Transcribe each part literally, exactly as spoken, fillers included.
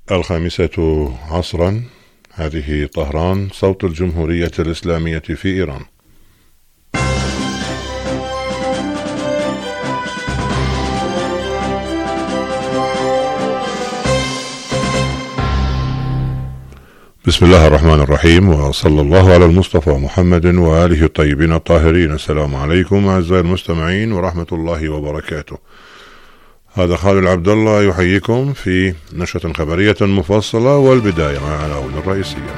الخامسة عصرا. هذه طهران، صوت الجمهورية الإسلامية في إيران. بسم الله الرحمن الرحيم، وصلى الله على المصطفى محمد وآله الطيبين الطاهرين. السلام عليكم أعزائي المستمعين ورحمة الله وبركاته. هذا خالد عبد الله يحييكم في نشرة خبرية مفصلة، والبداية مع العناوين الرئيسية.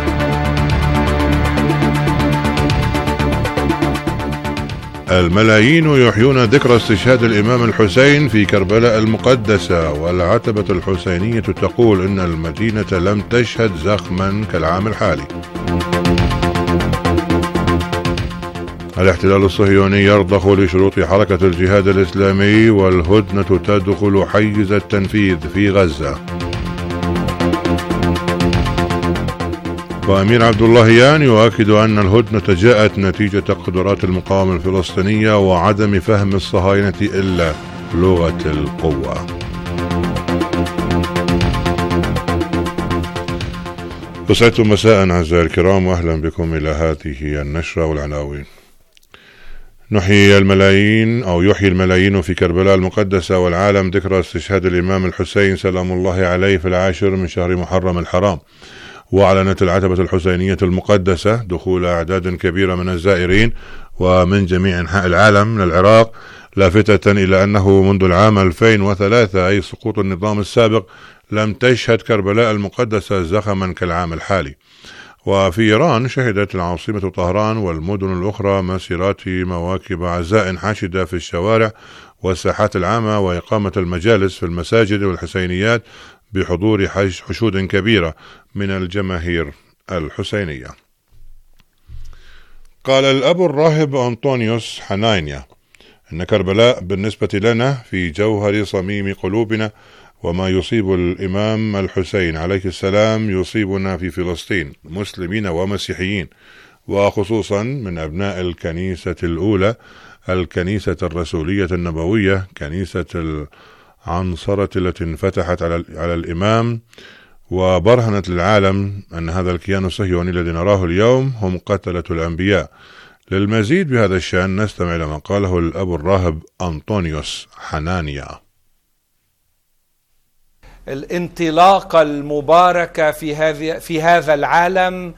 الملايين يحيون ذكرى استشهاد الإمام الحسين في كربلاء المقدسة، والعتبة الحسينية تقول إن المدينة لم تشهد زخما كالعام الحالي. الاحتلال الصهيوني يرضخ لشروط حركة الجهاد الإسلامي، والهدنة تدخل حيز التنفيذ في غزة. وأمير عبد اللهيان يؤكد أن الهدنة جاءت نتيجة قدرات المقاومة الفلسطينية وعدم فهم الصهاينة إلا لغة القوة. أسعدتم مساء أعزائي الكرام، وأهلا بكم إلى هذه النشرة والعناوين. نحيي الملايين أو يحيي الملايين في كربلاء المقدسة والعالم ذكرى استشهاد الإمام الحسين سلام الله عليه في العاشر من شهر محرم الحرام. وأعلنت العتبة الحسينية المقدسة دخول أعداد كبيرة من الزائرين ومن جميع أنحاء العالم من العراق، لافتة إلى أنه منذ العام ألفين وثلاثة أي سقوط النظام السابق لم تشهد كربلاء المقدسة زخما كالعام الحالي. وفي إيران شهدت العاصمة طهران والمدن الأخرى مسيرات مواكب عزاء حاشدة في الشوارع والساحات العامة، وإقامة المجالس في المساجد والحسينيات بحضور حشود كبيرة من الجماهير الحسينية. قال الأب الراهب أنطونيوس حنانيا إن كربلاء بالنسبة لنا في جوهر صميم قلوبنا، وما يصيب الإمام الحسين عليه السلام يصيبنا في فلسطين مسلمين ومسيحيين، وخصوصا من أبناء الكنيسة الأولى الكنيسة الرسولية النبوية، كنيسة العنصرة التي انفتحت على, على الإمام وبرهنت للعالم أن هذا الكيان الصهيوني الذي نراه اليوم هم قتلة الأنبياء. للمزيد بهذا الشأن نستمع إلى ما قاله الأب الراهب أنطونيوس حنانيا. الانطلاقة المباركة في هذه في هذا العالم،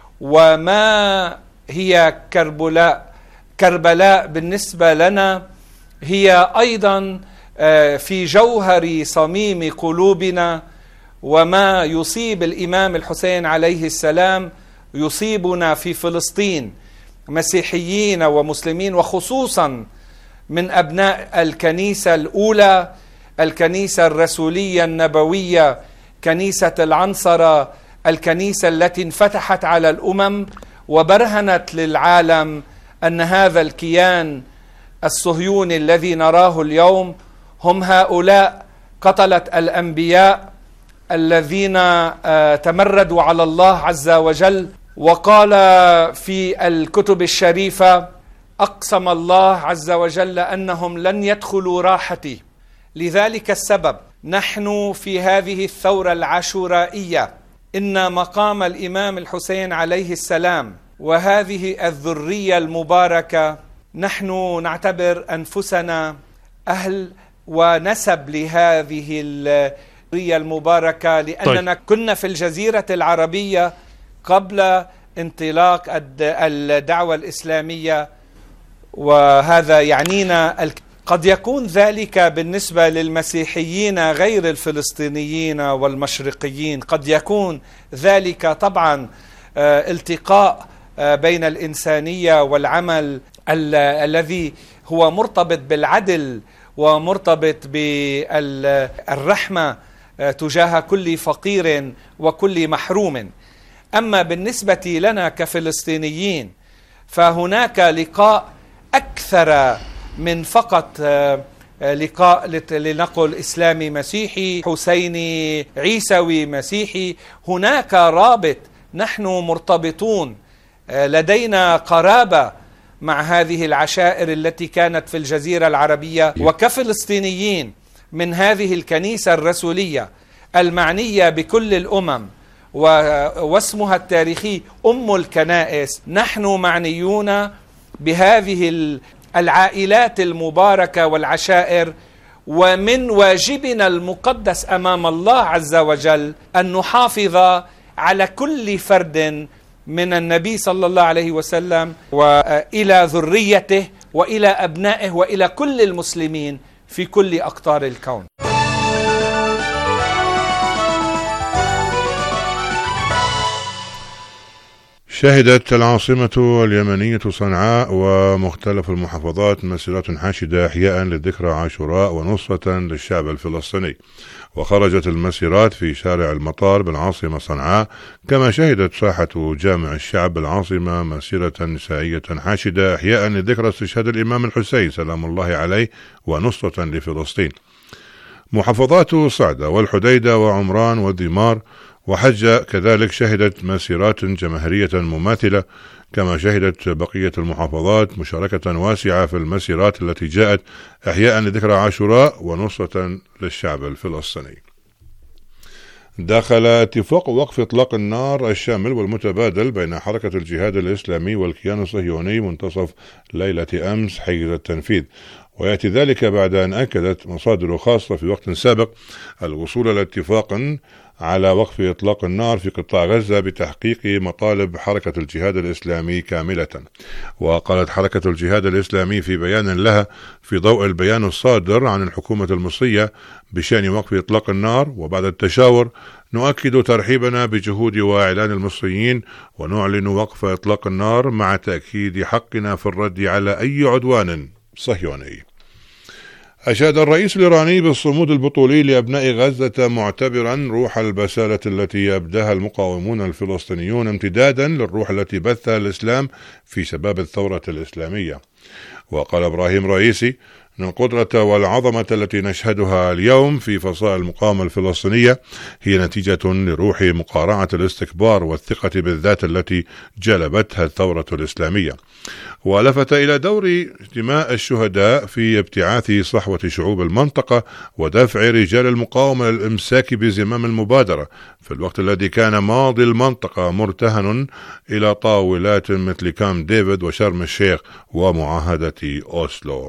وما هي كربلاء كربلاء بالنسبة لنا هي أيضا في جوهر صميم قلوبنا، وما يصيب الإمام الحسين عليه السلام يصيبنا في فلسطين مسيحيين ومسلمين، وخصوصا من أبناء الكنيسة الأولى الكنيسة الرسولية النبوية، كنيسة العنصرة، الكنيسة التي انفتحت على الأمم وبرهنت للعالم أن هذا الكيان الصهيوني الذي نراه اليوم هم هؤلاء قتلة الأنبياء الذين تمردوا على الله عز وجل. وقال في الكتب الشريفة: أقسم الله عز وجل أنهم لن يدخلوا راحتي. لذلك السبب نحن في هذه الثورة العاشورائية إن مقام الإمام الحسين عليه السلام وهذه الذرية المباركة، نحن نعتبر أنفسنا أهل ونسب لهذه الذرية المباركة، لأننا طيب. كنا في الجزيرة العربية قبل انطلاق الدعوة الإسلامية، وهذا يعنينا الك... قد يكون ذلك بالنسبة للمسيحيين غير الفلسطينيين والمشرقيين، قد يكون ذلك طبعا التقاء بين الإنسانية والعمل ال الذي هو مرتبط بالعدل ومرتبط بالرحمة تجاه كل فقير وكل محروم. أما بالنسبة لنا كفلسطينيين فهناك لقاء أكثر من فقط لقاء لنقل إسلامي مسيحي، حسيني عيسوي مسيحي. هناك رابط، نحن مرتبطون، لدينا قرابة مع هذه العشائر التي كانت في الجزيرة العربية. وكفلسطينيين من هذه الكنيسة الرسولية المعنية بكل الأمم واسمها التاريخي أم الكنائس، نحن معنيون بهذه العائلات المباركة والعشائر، ومن واجبنا المقدس أمام الله عز وجل أن نحافظ على كل فرد من النبي صلى الله عليه وسلم وإلى ذريته وإلى أبنائه وإلى كل المسلمين في كل أقطار الكون. شهدت العاصمة اليمنية صنعاء ومختلف المحافظات مسيرات حاشدة إحياء للذكرى عاشوراء ونصرة للشعب الفلسطيني، وخرجت المسيرات في شارع المطار بالعاصمة صنعاء، كما شهدت ساحة جامع الشعب بالعاصمة مسيرة نسائية حاشدة إحياء لذكرى استشهاد الإمام الحسين سلام الله عليه ونصرة لفلسطين. محافظات صعدة والحديدة وعمران والذمار وحجة كذلك شهدت مسيرات جماهيرية مماثلة، كما شهدت بقية المحافظات مشاركة واسعة في المسيرات التي جاءت إحياء لذكرى عاشوراء ونصرة للشعب الفلسطيني. داخل اتفاق وقف إطلاق النار الشامل والمتبادل بين حركة الجهاد الإسلامي والكيان الصهيوني منتصف ليلة أمس حيز التنفيذ، ويأتي ذلك بعد أن أكدت مصادر خاصة في وقت سابق الوصول إلى اتفاق على وقف إطلاق النار في قطاع غزة بتحقيق مطالب حركة الجهاد الإسلامي كاملة. وقالت حركة الجهاد الإسلامي في بيان لها في ضوء البيان الصادر عن الحكومة المصرية بشأن وقف إطلاق النار وبعد التشاور: نؤكد ترحيبنا بجهود وإعلان المصريين ونعلن وقف إطلاق النار مع تأكيد حقنا في الرد على أي عدوان صهيوني. أشاد الرئيس الإيراني بالصمود البطولي لأبناء غزة معتبرا روح البسالة التي أبداها المقاومون الفلسطينيون امتدادا للروح التي بثها الإسلام في شباب الثورة الإسلامية. وقال إبراهيم رئيسي أن القدرة والعظمة التي نشهدها اليوم في فصائل المقاومة الفلسطينية هي نتيجة لروح مقارعة الاستكبار والثقة بالذات التي جلبتها الثورة الإسلامية. ولفت إلى دور دماء الشهداء في ابتعاث صحوة شعوب المنطقة ودفع رجال المقاومة للإمساك بزمام المبادرة في الوقت الذي كان ماضي المنطقة مرتهن إلى طاولات مثل كامب ديفيد وشرم الشيخ ومعاهدة أوسلو.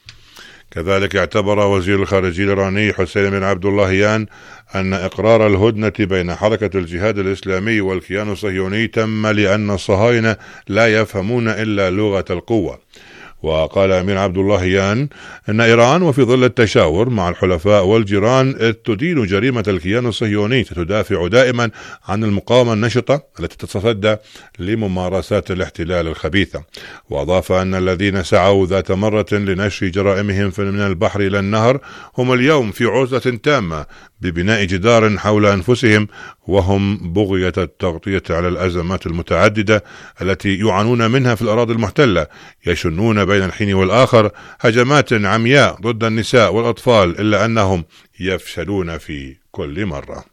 كذلك اعتبر وزير الخارجية الإيراني حسين بن عبد اللهيان أن إقرار الهدنة بين حركة الجهاد الإسلامي والكيان الصهيوني تم لأن الصهاينة لا يفهمون إلا لغة القوة. وقال أمير عبد اللهيان أن إيران وفي ظل التشاور مع الحلفاء والجيران تدين جريمة الكيان الصهيوني تدافع دائما عن المقاومة النشطة التي تتصدى لممارسات الاحتلال الخبيثة. وأضاف أن الذين سعوا ذات مرة لنشر جرائمهم من البحر إلى النهر هم اليوم في عزلة تامة ببناء جدار حول أنفسهم، وهم بغية التغطية على الأزمات المتعددة التي يعانون منها في الأراضي المحتلة، يشنون بين الحين والآخر هجمات عمياء ضد النساء والأطفال، إلا أنهم يفشلون في كل مرة.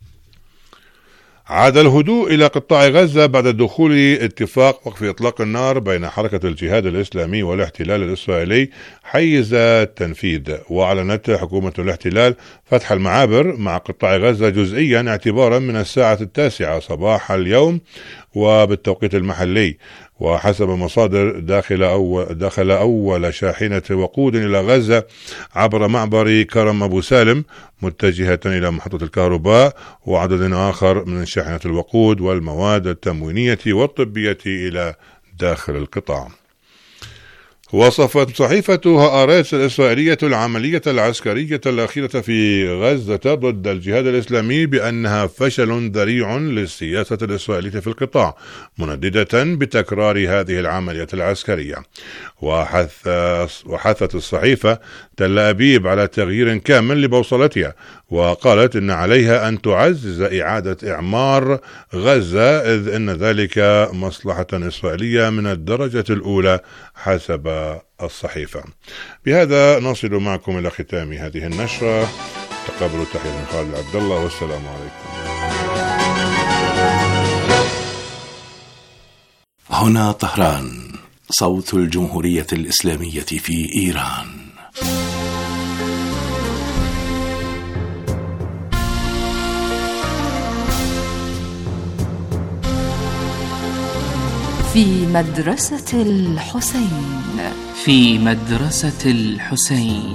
عاد الهدوء إلى قطاع غزة بعد دخول اتفاق وقف إطلاق النار بين حركة الجهاد الإسلامي والاحتلال الإسرائيلي حيز التنفيذ. وأعلنت حكومة الاحتلال فتح المعابر مع قطاع غزة جزئيا اعتبارا من الساعة التاسعة صباح اليوم وبالتوقيت المحلي. وحسب مصادر داخل أول, دخل أول شاحنة وقود إلى غزة عبر معبر كرم أبو سالم متجهة إلى محطة الكهرباء، وعدد آخر من شاحنة الوقود والمواد التموينية والطبية إلى داخل القطاع. وصفت صحيفة هآرتس الإسرائيلية العملية العسكرية الأخيرة في غزة ضد الجهاد الإسلامي بأنها فشل ذريع للسياسة الإسرائيلية في القطاع، منددة بتكرار هذه العملية العسكرية. وحث وحثت الصحيفة تل أبيب على تغيير كامل لبوصلتها، وقالت إن عليها أن تعزز إعادة إعمار غزة، إذ إن ذلك مصلحة إسرائيلية من الدرجة الأولى حسب الصحيفة. بهذا نصل معكم إلى ختام هذه النشرة. تقبلوا تحية من خالد عبد الله، والسلام عليكم. هنا طهران، صوت الجمهورية الإسلامية في إيران. في مدرسة الحسين. في مدرسة الحسين.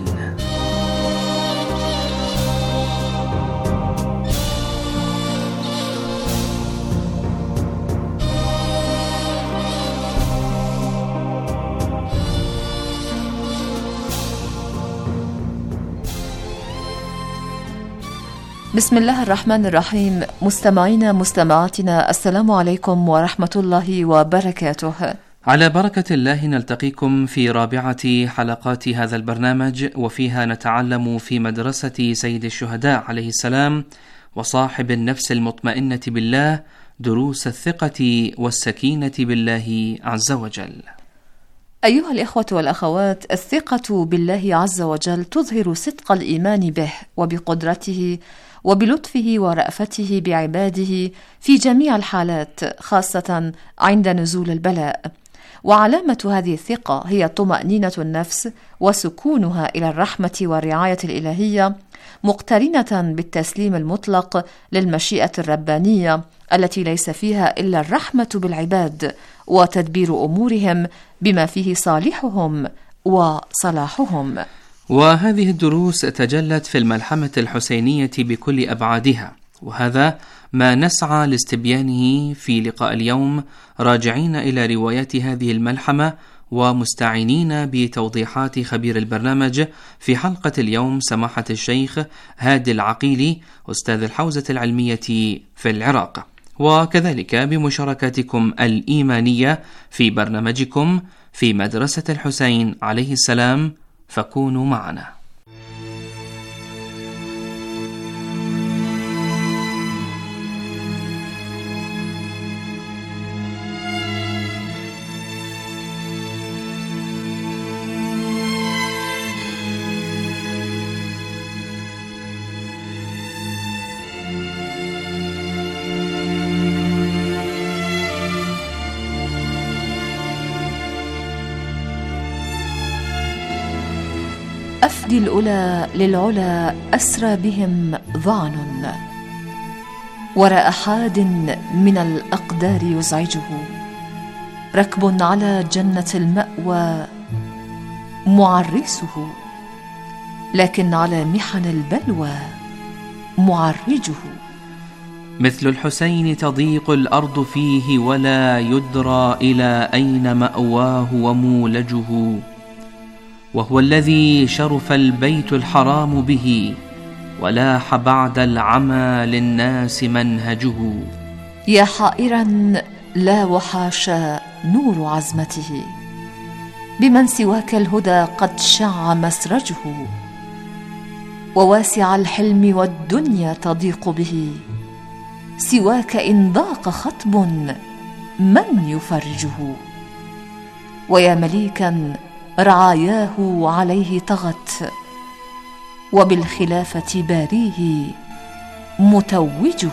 بسم الله الرحمن الرحيم. مستمعينا مستمعاتنا، السلام عليكم ورحمة الله وبركاته. على بركة الله نلتقيكم في رابعة حلقات هذا البرنامج، وفيها نتعلم في مدرسة سيد الشهداء عليه السلام وصاحب النفس المطمئنة بالله دروس الثقة والسكينة بالله عز وجل. أيها الإخوة والأخوات، الثقة بالله عز وجل تظهر صدق الإيمان به وبقدرته وبلطفه ورأفته بعباده في جميع الحالات، خاصة عند نزول البلاء. وعلامة هذه الثقة هي طمأنينة النفس وسكونها إلى الرحمة والرعاية الإلهية، مقترنة بالتسليم المطلق للمشيئة الربانية التي ليس فيها إلا الرحمة بالعباد وتدبير أمورهم بما فيه صالحهم وصلاحهم. وهذه الدروس تجلت في الملحمة الحسينية بكل أبعادها، وهذا ما نسعى لاستبيانه في لقاء اليوم، راجعين إلى روايات هذه الملحمة ومستعينين بتوضيحات خبير البرنامج في حلقة اليوم سماحة الشيخ هادي العقيلي أستاذ الحوزة العلمية في العراق، وكذلك بمشاركاتكم الإيمانية في برنامجكم في مدرسة الحسين عليه السلام، فكونوا معنا. أفدي الأولى للعلا أسرى بهم ظعن، وراء حاد من الأقدار يزعجه، ركب على جنة المأوى معرسه، لكن على محن البلوى معرجه. مثل الحسين تضيق الأرض فيه، ولا يدرى إلى أين مأواه ومولجه، وهو الذي شرف البيت الحرام به، ولاح بعد العمى للناس منهجه. يا حائرا لا وحاشا نور عزمته، بمن سواك الهدى قد شع مسرجه، وواسع الحلم والدنيا تضيق به، سواك إن ضاق خطب من يفرجه. ويا مليكا رعاياه عليه طغت، وبالخلافة باريه متوجه.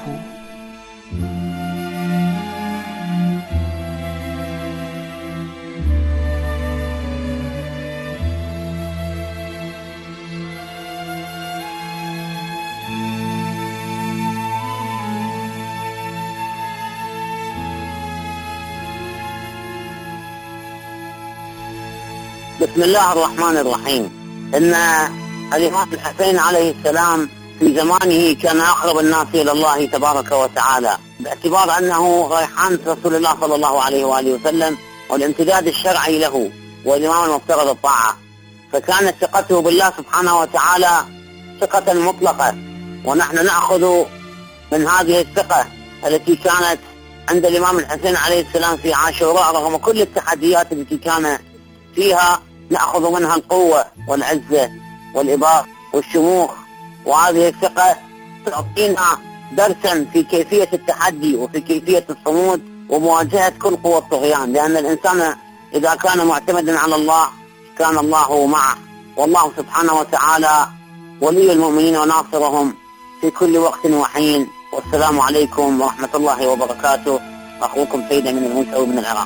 بسم الله الرحمن الرحيم. إن الإمام الحسين عليه السلام في زمانه كان أقرب الناس إلى الله تبارك وتعالى، باعتبار أنه ريحان رسول الله صلى الله عليه وآله وسلم والامتداد الشرعي له والإمام المفترض الطاعة، فكانت ثقته بالله سبحانه وتعالى ثقة مطلقة. ونحن نأخذ من هذه الثقة التي كانت عند الإمام الحسين عليه السلام في عاشوراء رغم كل التحديات التي كان فيها، نأخذ منها القوة والعزة والإباء والشموخ. وهذه الثقة تعطينا درسا في كيفية التحدي وفي كيفية الصمود ومواجهة كل قوى الطغيان، لأن الإنسان إذا كان معتمدا على الله كان الله معه، والله سبحانه وتعالى ولي المؤمنين وناصرهم في كل وقت وحين. والسلام عليكم ورحمة الله وبركاته. أخوكم سيد من المنسوي من العراق.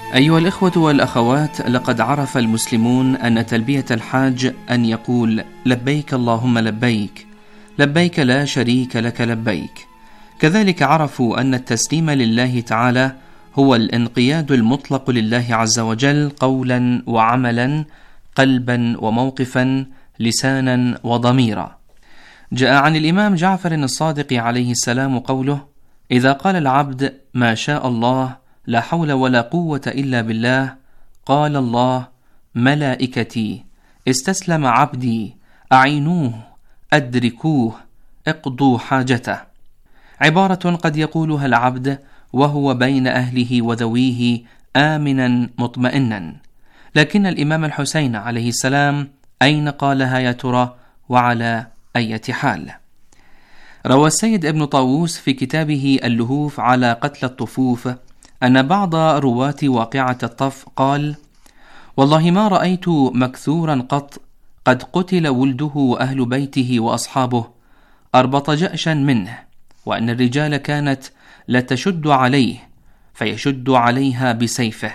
أيها الإخوة والأخوات، لقد عرف المسلمون أن تلبية الحاج أن يقول لبيك اللهم لبيك، لبيك لا شريك لك لبيك. كذلك عرفوا أن التسليم لله تعالى هو الانقياد المطلق لله عز وجل قولا وعملا، قلبا وموقفا، لسانا وضميرا. جاء عن الإمام جعفر الصادق عليه السلام قوله: إذا قال العبد ما شاء الله لا حول ولا قوة إلا بالله، قال الله: ملائكتي استسلم عبدي، أعينوه، أدركوه، اقضوا حاجته. عبارة قد يقولها العبد وهو بين أهله وذويه آمنا مطمئنا، لكن الإمام الحسين عليه السلام أين قالها يا ترى وعلى أي حال؟ روى السيد ابن طاووس في كتابه اللهوف على قتل الطفوف أن بعض رواة واقعة الطف قال: والله ما رأيت مكثورا قط قد قتل ولده وأهل بيته وأصحابه أربط جأشا منه، وأن الرجال كانت لتشد عليه فيشد عليها بسيفه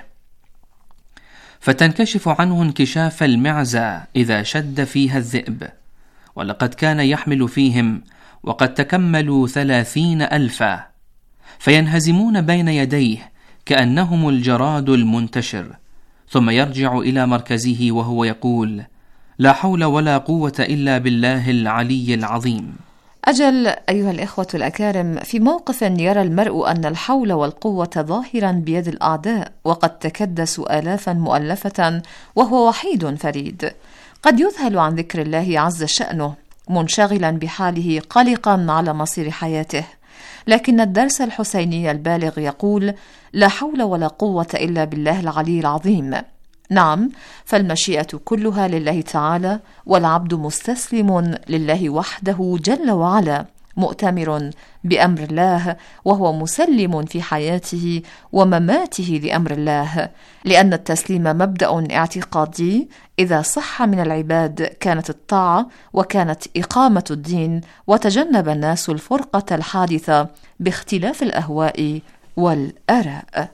فتنكشف عنه انكشاف المعزى إذا شد فيها الذئب، ولقد كان يحمل فيهم وقد تكملوا ثلاثين ألفا، فينهزمون بين يديه كأنهم الجراد المنتشر، ثم يرجع إلى مركزه وهو يقول: لا حول ولا قوة إلا بالله العلي العظيم. أجل أيها الإخوة الأكارم، في موقف يرى المرء أن الحول والقوة ظاهرا بيد الأعداء وقد تكدسوا آلافا مؤلفة وهو وحيد فريد، قد يذهل عن ذكر الله عز شأنه منشغلا بحاله قلقا على مصير حياته، لكن الدرس الحسيني البالغ يقول: لا حول ولا قوة إلا بالله العلي العظيم. نعم، فالمشيئة كلها لله تعالى، والعبد مستسلم لله وحده جل وعلا، مؤتمر بأمر الله، وهو مسلم في حياته ومماته لأمر الله، لأن التسليم مبدأ اعتقادي إذا صح من العباد كانت الطاعة وكانت إقامة الدين، وتجنب الناس الفرقة الحادثة باختلاف الأهواء والآراء.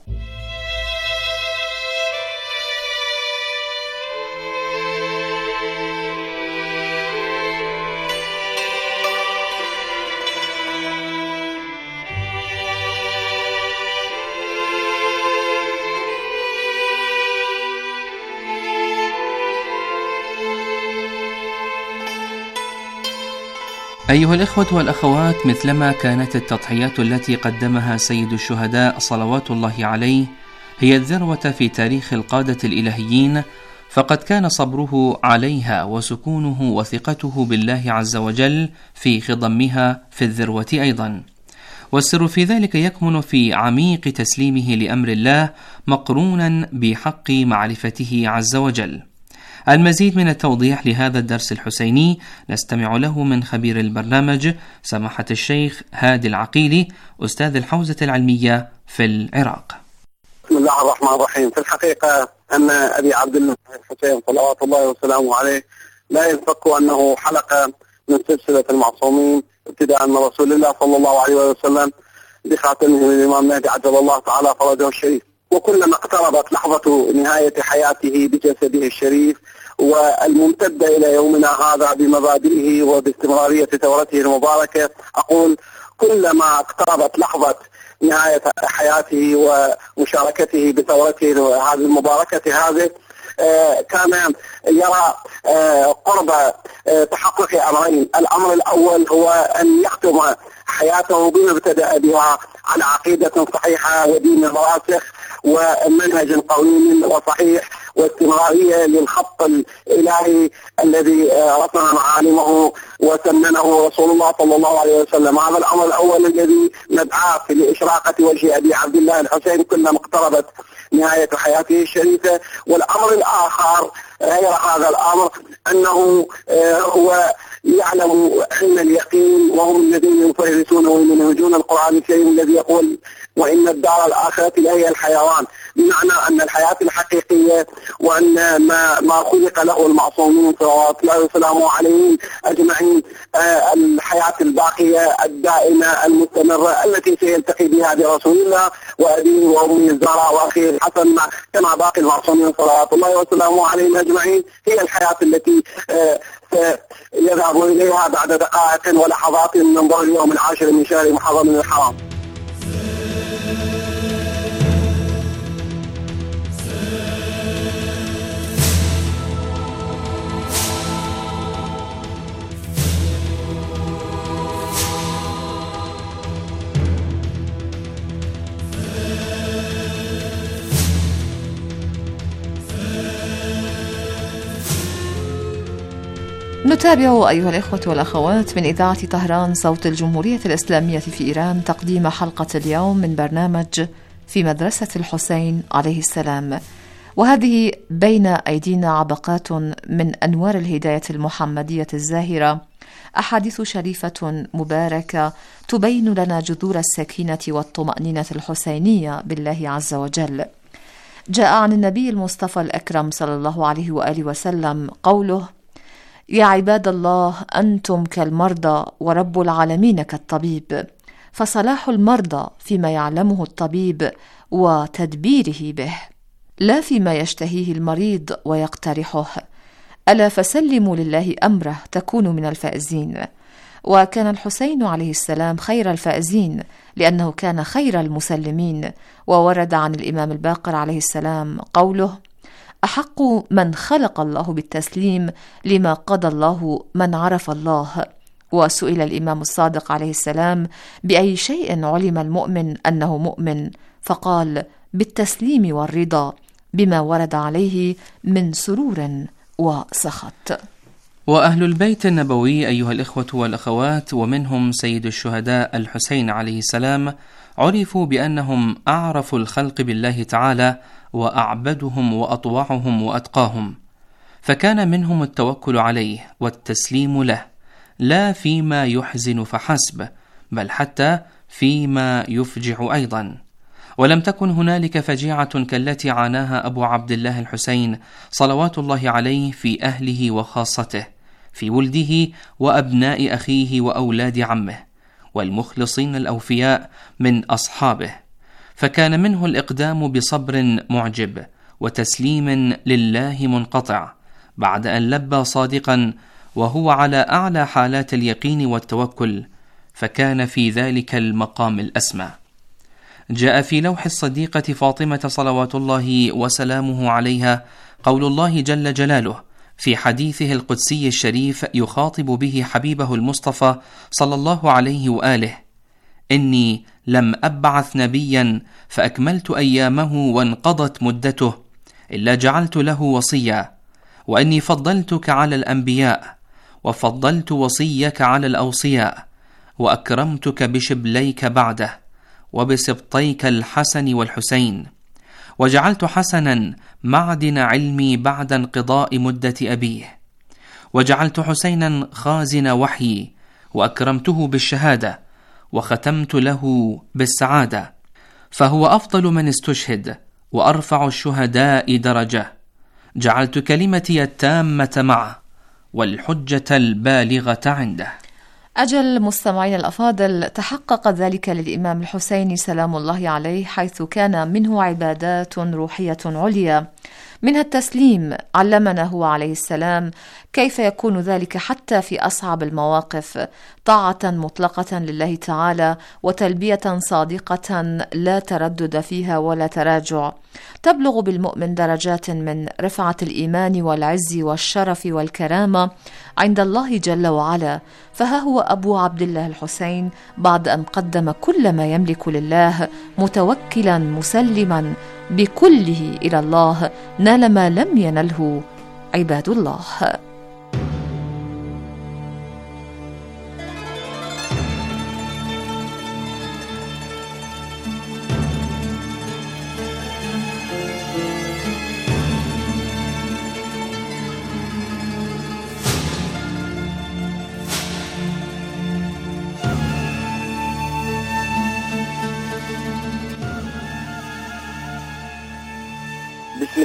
أيها الإخوة والأخوات، مثلما كانت التضحيات التي قدمها سيد الشهداء صلوات الله عليه هي الذروة في تاريخ القادة الإلهيين، فقد كان صبره عليها وسكونه وثقته بالله عز وجل في خضمها في الذروة أيضا، والسر في ذلك يكمن في عميق تسليمه لأمر الله مقرونا بحق معرفته عز وجل. المزيد من التوضيح لهذا الدرس الحسيني نستمع له من خبير البرنامج سماحة الشيخ هادي العقيلي، أستاذ الحوزة العلمية في العراق. بسم الله الرحمن الرحيم. في الحقيقة أن أبي عبد الله الحسين صلوات الله وسلامه عليه لا ينفك أنه حلقة من سلسلة المعصومين، ابتداء من رسول الله صلى الله عليه وسلم بخاتمه الإمام مهدي عجل الله تعالى فرجه الشريف. وكلما اقتربت لحظة نهاية حياته بجسده الشريف والممتدة إلى يومنا هذا بمبادئه وباستمرارية ثورته المباركة، أقول كلما اقتربت لحظة نهاية حياته ومشاركته بثورته هذه المباركة هذه، كان يرى قرب تحقق أمرين. الأمر الأول هو أن يختم حياته بما ابتدأ بها على عقيدة صحيحة ودين راسخ ومنهج قويم وصحيح واستمرارية للخط الإلهي الذي رسم معالمه وسننه رسول الله صلى الله عليه وسلم. هذا الأمر الأول الذي ندعاه لإشراقة وجه أبي عبد الله الحسين كلما اقتربت نهاية حياته الشريفة. والأمر الآخر غير هذا الأمر أنه هو يعلم علم اليقين، وهم الذين يفهرسون ويمنهجون القرآن الكريم الذي يقول وإن الدار الآخرة لهي الحيوان، بمعنى أن الحياة الحقيقية وأن ما ما خلق له المعصومين صلوات الله وسلامه عليهم أجمعين آه الحياة الباقية الدائمة المستمرة التي سيلتقي بها برسول الله وأبيه وأمه الزهراء وأخيه الحسن كما باقي المعصومين صلوات الله وسلامه عليهم أجمعين، هي الحياة التي آه يذهب إليها بعد دقائق ولحظات من ظهر اليوم العاشر من شهر محرم الحرام. نتابع أيها الإخوة والأخوات من إذاعة طهران صوت الجمهورية الإسلامية في إيران تقديم حلقة اليوم من برنامج في مدرسة الحسين عليه السلام، وهذه بين أيدينا عبقات من أنوار الهداية المحمدية الزاهرة، أحاديث شريفة مباركة تبين لنا جذور السكينة والطمأنينة الحسينية بالله عز وجل. جاء عن النبي المصطفى الأكرم صلى الله عليه وآله وسلم قوله: يا عباد الله أنتم كالمرضى ورب العالمين كالطبيب، فصلاح المرضى فيما يعلمه الطبيب وتدبيره به، لا فيما يشتهيه المريض ويقترحه، ألا فسلموا لله أمره تكونوا من الفائزين. وكان الحسين عليه السلام خير الفائزين لأنه كان خير المسلمين. وورد عن الإمام الباقر عليه السلام قوله: أحق من خلق الله بالتسليم لما قضى الله من عرف الله. وسئل الإمام الصادق عليه السلام: بأي شيء علم المؤمن أنه مؤمن؟ فقال: بالتسليم والرضا بما ورد عليه من سرور وسخط. وأهل البيت النبوي أيها الإخوة والأخوات، ومنهم سيد الشهداء الحسين عليه السلام، عرفوا بأنهم أعرف الخلق بالله تعالى وأعبدهم وأطوعهم وأتقاهم، فكان منهم التوكل عليه والتسليم له، لا فيما يحزن فحسب، بل حتى فيما يفجع أيضا. ولم تكن هنالك فجيعة كالتي عاناها أبو عبد الله الحسين صلوات الله عليه في أهله وخاصته، في ولده وأبناء أخيه وأولاد عمه والمخلصين الأوفياء من أصحابه، فكان منه الإقدام بصبر معجب وتسليم لله منقطع بعد أن لبى صادقا وهو على أعلى حالات اليقين والتوكل، فكان في ذلك المقام الأسمى. جاء في لوح الصديقة فاطمة صلوات الله وسلامه عليها قول الله جل جلاله في حديثه القدسي الشريف يخاطب به حبيبه المصطفى صلى الله عليه وآله: إني لم أبعث نبيا فأكملت أيامه وانقضت مدته إلا جعلت له وصيا، وإني فضلتك على الأنبياء وفضلت وصيك على الأوصياء، وأكرمتك بشبليك بعده وبسبطيك الحسن والحسين، وجعلت حسنا معدن علمي بعد انقضاء مدة أبيه، وجعلت حسينا خازن وحيي، وأكرمته بالشهادة وختمت له بالسعادة، فهو أفضل من استشهد وأرفع الشهداء درجة، جعلت كلمتي التامة معه والحجة البالغة عنده. أجل مستمعين الأفاضل، تحقق ذلك للإمام الحسين سلام الله عليه، حيث كان منه عبادات روحية عليا، منها التسليم. علمنا هو عليه السلام كيف يكون ذلك حتى في أصعب المواقف، طاعة مطلقة لله تعالى وتلبية صادقة لا تردد فيها ولا تراجع، تبلغ بالمؤمن درجات من رفعة الإيمان والعز والشرف والكرامة عند الله جل وعلا. فها هو أبو عبد الله الحسين بعد أن قدم كل ما يملك لله، متوكلا مسلما بكله إلى الله، نال ما لم ينله عباد الله.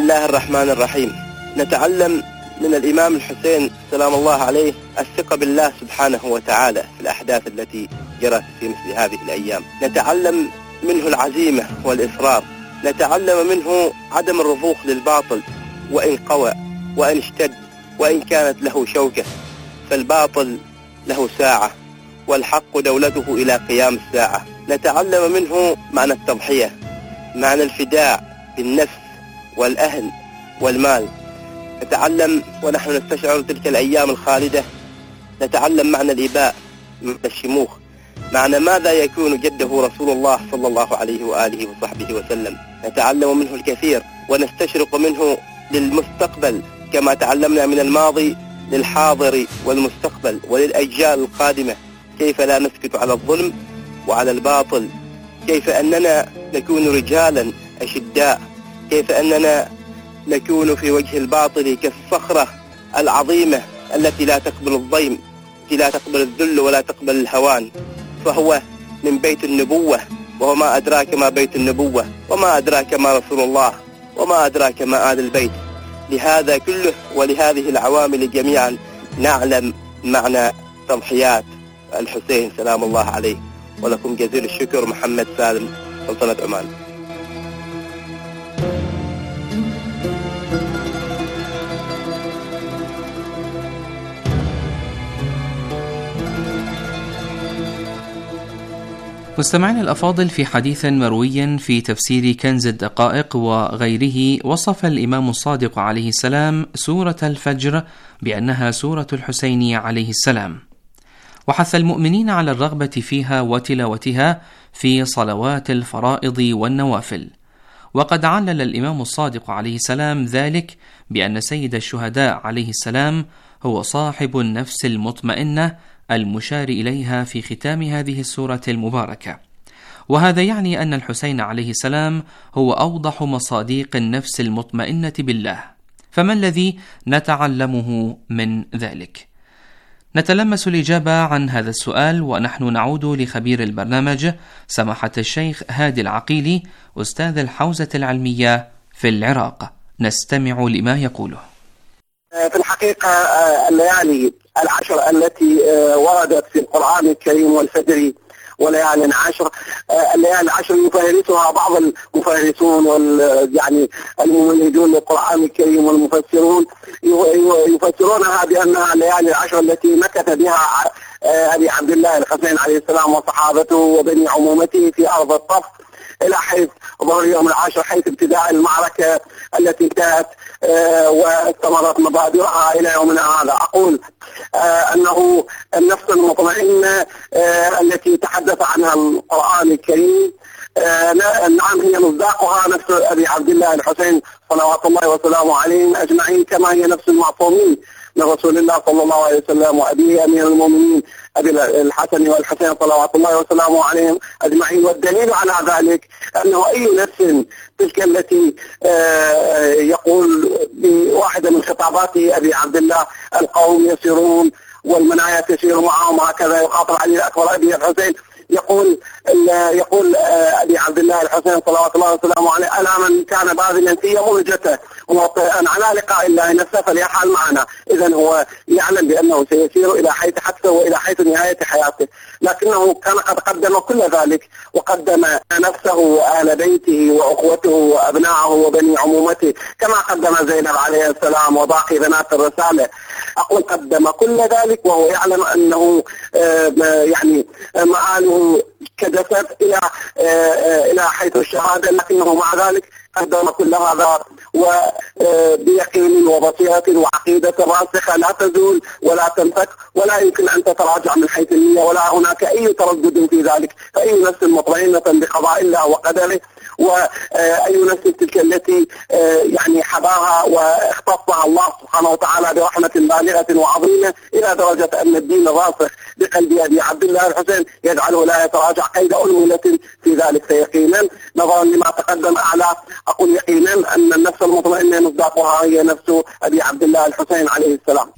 الله الرحمن الرحيم. نتعلم من الإمام الحسين سلام الله عليه الثقة بالله سبحانه وتعالى في الأحداث التي جرت في مثل هذه الأيام. نتعلم منه العزيمة والإصرار، نتعلم منه عدم الرضوخ للباطل وإن قوى وإن اشتد وإن كانت له شوكة، فالباطل له ساعة والحق دولته إلى قيام الساعة. نتعلم منه معنى التضحية، معنى الفداء بالنفس والأهل والمال. نتعلم ونحن نستشعر تلك الأيام الخالدة، نتعلم معنى الإباء، معنى الشموخ، معنى ماذا يكون جده رسول الله صلى الله عليه وآله وصحبه وسلم. نتعلم منه الكثير ونستشرق منه للمستقبل كما تعلمنا من الماضي للحاضر والمستقبل وللأجيال القادمة، كيف لا نسكت على الظلم وعلى الباطل، كيف أننا نكون رجالا أشداء، كيف أننا نكون في وجه الباطل كالصخرة العظيمة التي لا تقبل الضيم، التي لا تقبل الذل ولا تقبل الهوان. فهو من بيت النبوة، وما أدراك ما بيت النبوة، وما أدراك ما رسول الله، وما أدراك ما آل البيت. لهذا كله ولهذه العوامل جميعا نعلم معنى تضحيات الحسين سلام الله عليه. ولكم جزيل الشكر. محمد سالم، سلطنة عمان. مستمعينا الأفاضل، في حديث مروي في تفسير كنز الدقائق وغيره، وصف الإمام الصادق عليه السلام سورة الفجر بأنها سورة الحسين عليه السلام، وحث المؤمنين على الرغبة فيها وتلاوتها في صلوات الفرائض والنوافل. وقد علل الإمام الصادق عليه السلام ذلك بأن سيد الشهداء عليه السلام هو صاحب النفس المطمئنة المشار إليها في ختام هذه السورة المباركة، وهذا يعني أن الحسين عليه السلام هو أوضح مصاديق النفس المطمئنة بالله. فما الذي نتعلمه من ذلك؟ نتلمس الإجابة عن هذا السؤال ونحن نعود لخبير البرنامج سماحة الشيخ هادي العقيلي، أستاذ الحوزة العلمية في العراق. نستمع لما يقوله. في الحقيقة الليالي العشر التي وردت في القرآن الكريم والفجر وليالي عشر، الليالي العشر يفهرسها بعض المفهرسون وال يعني الممهدون للقرآن الكريم والمفسرون يفسرونها بأنها الليالي العشر التي مكث بها أبي عبد الله الحسين عليه السلام وصحابته وبني عمومته في أرض الطف إلى حيث ظهر يوم العاشر، حيث ابتداء المعركة التي انتهت واستمرت مبادئها إلى يومنا هذا. أقول أنه النفس المطمئنة التي تحدث عنها القرآن الكريم نعم هي مصداقها نفس أبي عبد الله الحسين صلوات الله وسلامه عليهم أجمعين، كما هي نفس المعصومين من رسول الله صلى الله عليه وسلم وأبيه أمير المؤمنين أبي الحسن والحسين صلوات الله وسلامه عليهم أجمعين. والدليل على ذلك أنه أي نفس تلك التي يقول بواحدة من خطاباته أبي عبد الله القوم يسيرون والمنايا تسير معهم، هكذا يخاطب علي الأكبر أبي الحسين، يقول يقول أبي عبد الله الحسين صلوات الله وسلامه عليه: ألا من كان باذلا في مهجته موطئا على لقاء الله نفسه فليحال معنا. إذن هو يعلم بأنه سيسير إلى حيث حتى وإلى حيث نهاية حياته، لكنه كان قد قدم كل ذلك، وقدم نفسه وأهل بيته وأخوته وأبنائه وبني عمومته، كما قدم زينب عليه السلام وباقي بنات الرسالة. أقول قدم كل ذلك وهو يعلم أنه يعني مآله كجسد إلى إلى حيث الشهادة، لكنه مع ذلك قدم كل هذا وبيقين وبصيرة وعقيدة راسخة لا تزول ولا تنفك ولا يمكن أن تتراجع من حيث النية، ولا هناك أي تردد في ذلك. فأي نفس مطمئنة بقضاء الله وقدره، وأي نفس تلك التي يعني حباها واختصها الله سبحانه وتعالى برحمة بالغة وعظيمة إلى درجة أن الدين الراسخ بقلب أبي عبد الله الحسين يجعله لا يتراجع قيد أنملة في ذلك. فيقينا نظرا لما تقدم أعلى أقول يقينا أن النفس المطمئنة مصداقها هي نفس أبي عبد الله الحسين عليه السلام.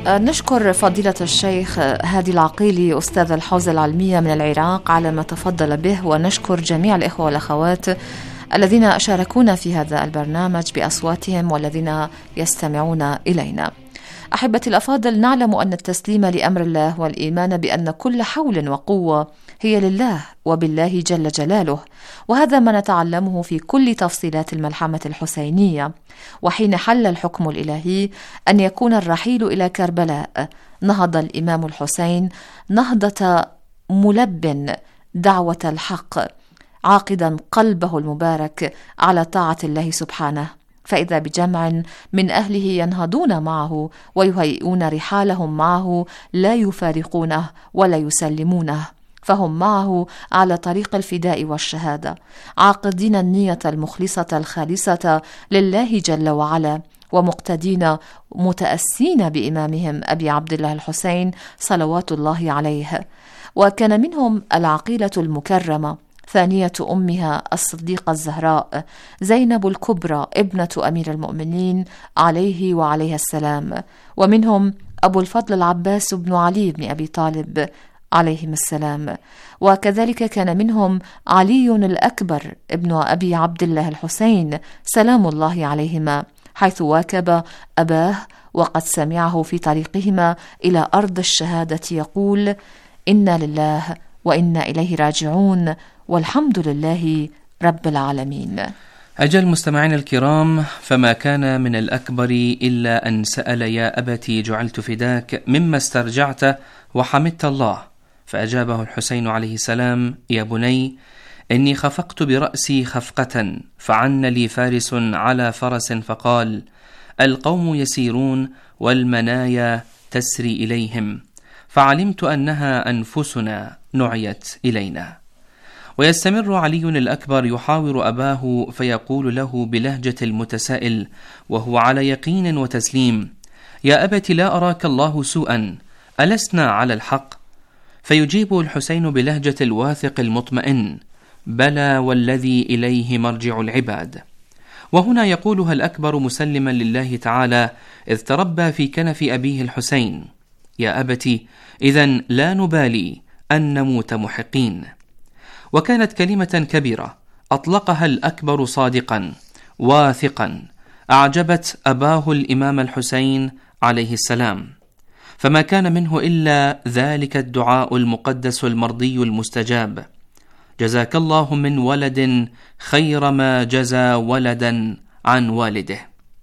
نشكر فضيلة الشيخ هادي العقيلي أستاذ الحوزة العلمية من العراق على ما تفضل به، ونشكر جميع الإخوة والأخوات الذين شاركونا في هذا البرنامج بأصواتهم والذين يستمعون إلينا. أحبتي الأفاضل، نعلم أن التسليم لأمر الله والإيمان بأن كل حول وقوة هي لله وبالله جل جلاله، وهذا ما نتعلمه في كل تفصيلات الملحمة الحسينية. وحين حل الحكم الإلهي أن يكون الرحيل إلى كربلاء، نهض الإمام الحسين نهضة ملب دعوة الحق، عاقدا قلبه المبارك على طاعة الله سبحانه، فإذا بجمع من أهله ينهضون معه ويهيئون رحالهم معه، لا يفارقونه ولا يسلمونه، فهم معه على طريق الفداء والشهادة، عاقدين النية المخلصة الخالصة لله جل وعلا، ومقتدين متأسين بإمامهم أبي عبد الله الحسين صلوات الله عليه. وكان منهم العقيلة المكرمة ثانية أمها الصديقة الزهراء زينب الكبرى ابنة أمير المؤمنين عليه وعليها السلام، ومنهم أبو الفضل العباس بن علي بن أبي طالب عليهم السلام، وكذلك كان منهم علي الأكبر ابن أبي عبد الله الحسين سلام الله عليهما، حيث واكب أباه وقد سمعه في طريقهما إلى أرض الشهادة يقول: إنا لله وإنا إليه راجعون والحمد لله رب العالمين. أجل مستمعين الكرام، فما كان من الأكبر إلا أن سأل: يا أبتي جعلت فداك مما استرجعت وحمدت الله، فأجابه الحسين عليه السلام: يا بني، إني خفقت برأسي خفقة، فعن لي فارس على فرس فقال: القوم يسيرون والمنايا تسري إليهم، فعلمت أنها أنفسنا نعيت إلينا. ويستمر علي الأكبر يحاور أباه فيقول له بلهجة المتسائل وهو على يقين وتسليم: يا أبت، لا أراك الله سوءا، ألسنا على الحق؟ فيجيب الحسين بلهجة الواثق المطمئن: بلى والذي إليه مرجع العباد. وهنا يقولها الأكبر مسلما لله تعالى إذ تربى في كنف أبيه الحسين: يا أبت، إذن لا نبالي أن نموت محقين. وكانت كلمة كبيرة أطلقها الأكبر صادقا واثقا، أعجبت أباه الإمام الحسين عليه السلام، فما كان منه إلا ذلك الدعاء المقدس المرضي المستجاب: جزاك الله من ولد خير ما جزى ولدا عن والده.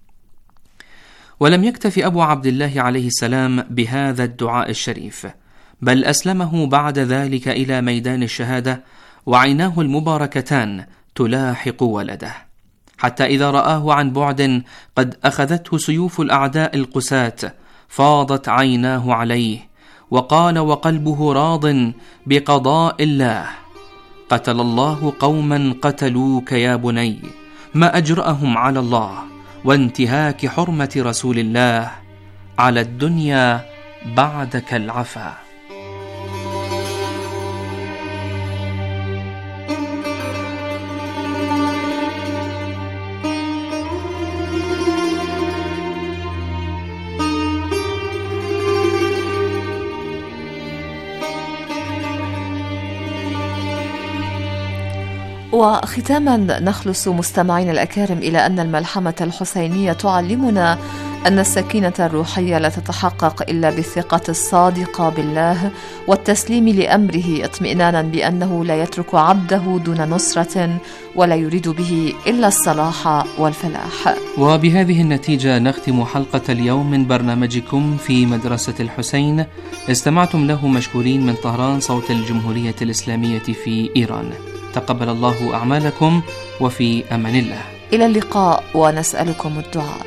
ولم يكتف أبو عبد الله عليه السلام بهذا الدعاء الشريف، بل أسلمه بعد ذلك إلى ميدان الشهادة، وعيناه المباركتان تلاحق ولده، حتى إذا رآه عن بعد قد أخذته سيوف الأعداء القساة فاضت عيناه عليه، وقال وقلبه راض بقضاء الله: قتل الله قوما قتلوك يا بني، ما أجرأهم على الله وانتهاك حرمة رسول الله، على الدنيا بعدك العفا. وختاما نخلص مستمعين الأكارم إلى أن الملحمة الحسينية تعلمنا أن السكينة الروحية لا تتحقق إلا بالثقة الصادقة بالله والتسليم لأمره، اطمئنانا بأنه لا يترك عبده دون نصرة ولا يريد به إلا الصلاح والفلاح. وبهذه النتيجة نختم حلقة اليوم من برنامجكم في مدرسة الحسين. استمعتم له مشكورين من طهران، صوت الجمهورية الإسلامية في إيران. تقبل الله أعمالكم، وفي أمان الله. إلى اللقاء، ونسألكم الدعاء.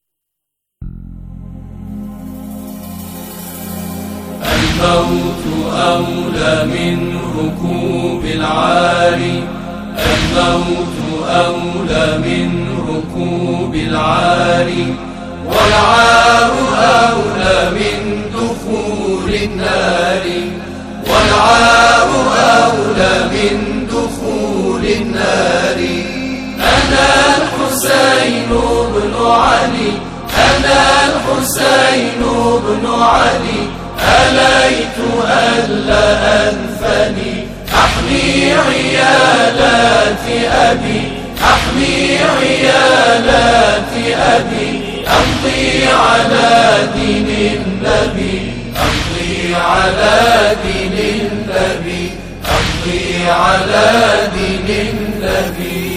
الموت أولى من ركوب العالي، الموت أولى من ركوب العالي، والعار أولى من دخول النار، والعار أولى من دخول النار. أنا الحسين بن علي، أنا الحسين بن علي، أليت ألا أنفني أحمي عيالات أبي، أحمي عيالات أبي، أمضي على دين النبي، أمضي على دين النبي، أمضي على دين النبي.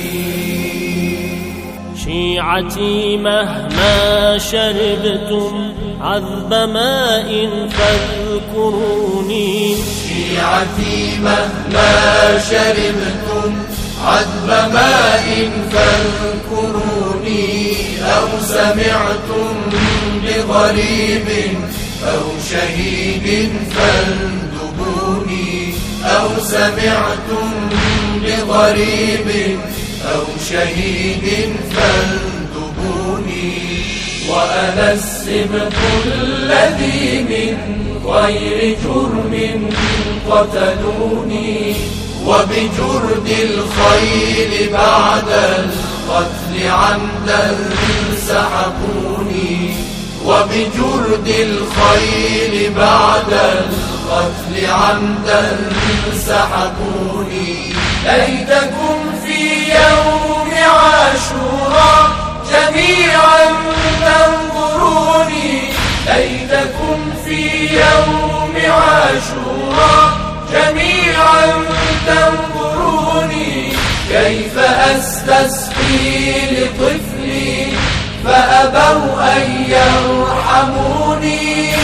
شيعتي مهما شربتم عذب ماء فاذكروني، شيعتي مهما شربتم عذب ماء فاذكروني، أو سمعتم بغريب أو شهيد فاندبوني، أو سمعتم بغريب أو شهيد فاندبوني. وأنا السبط الذي من غير جرم قتلوني، وبجرد الخيل بعد القتل عمدا سحقوني، وبجرد الخيل بعد القتل عمدا سحقوني. ليتكم في يوم عاشوراء جميعا تنظروني، ليتكم في يوم عاشوراء جميعا تنظروني، كيف أستسقي لطفلي فأبوا أن يرحموني،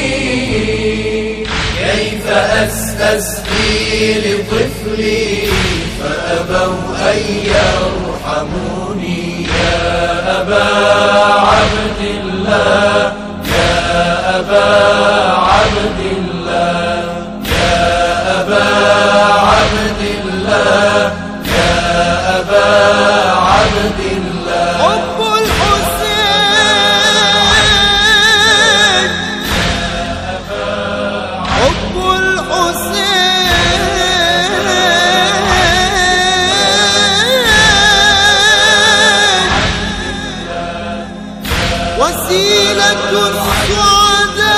كيف أستسقي لطفلي فأبوا أن يرحموني. يا أبا عبد الله، يا أبا عبد الله، يا أبا عبد الله، يا أبا عبد الله. حب الحسين حب الحسين وسيلة السعداء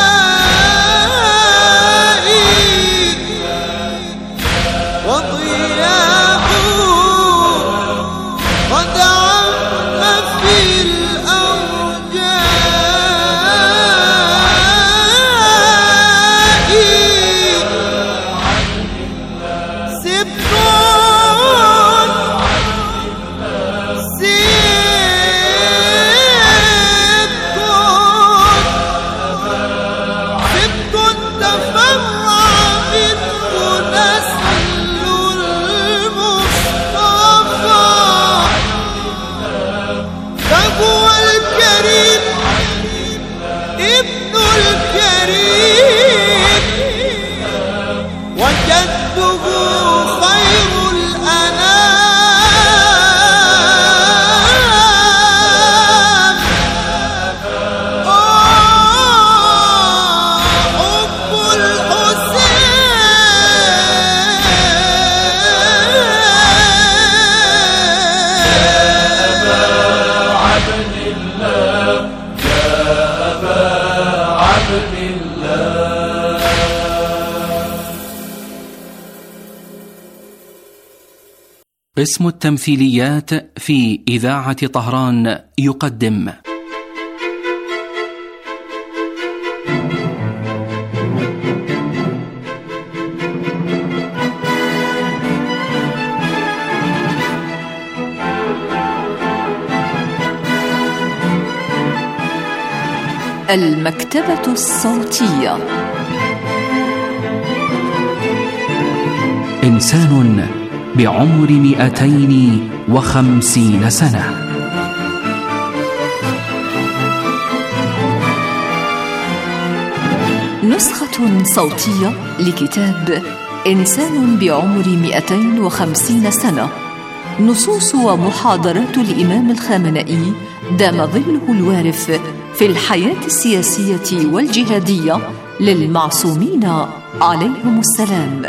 وضياء قد عم في الأرجاء. سبط وجدته خير الأنام. حب الحسين يا أبا عبد الله، يا أبا عبد الله. قسم التمثيليات في إذاعة طهران يقدم المكتبة الصوتية. إنسان بعمر مئتين وخمسين سنة، نسخة صوتية لكتاب إنسان بعمر مئتين وخمسين سنة، نصوص ومحاضرات الإمام الخامنئي دام ظله الوارف في الحياة السياسية والجهادية للمعصومين عليهم السلام.